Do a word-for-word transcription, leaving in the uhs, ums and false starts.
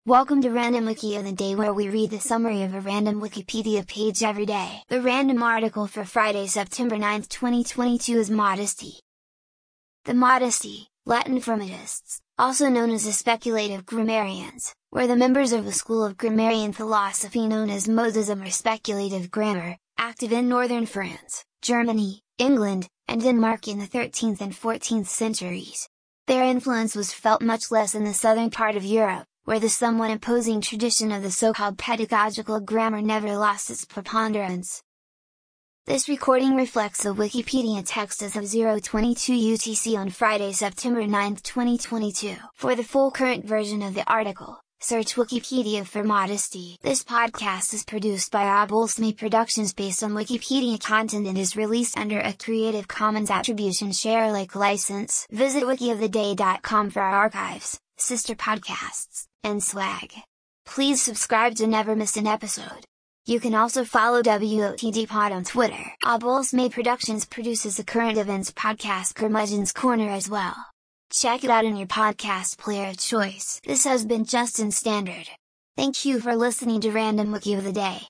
Welcome to Random Wiki of the Day, where we read the summary of a random Wikipedia page every day. The random article for Friday, September ninth, twenty twenty-two is Modesty. The Modesty, Latin Formatists, also known as the speculative grammarians, were the members of a school of grammarian philosophy known as Modism or speculative grammar, active in northern France, Germany, England, and Denmark in the thirteenth and fourteenth centuries. Their influence was felt much less in the southern part of Europe, where the somewhat imposing tradition of the so-called pedagogical grammar never lost its preponderance. This recording reflects the Wikipedia text as of zero twenty-two U T C on Friday, September ninth, twenty twenty-two. For the full current version of the article, search Wikipedia for Modesty. This podcast is produced by Obolsme Productions based on Wikipedia content and is released under a Creative Commons Attribution Share Alike license. Visit wiki of the day dot com for our archives, sister podcasts, and swag. Please subscribe to never miss an episode. You can also follow W O T D Pod on Twitter. Obolsme Productions produces the current events podcast Curmudgeon's Corner as well. Check it out in your podcast player of choice. This has been Justin Standard. Thank you for listening to Random Wiki of the Day.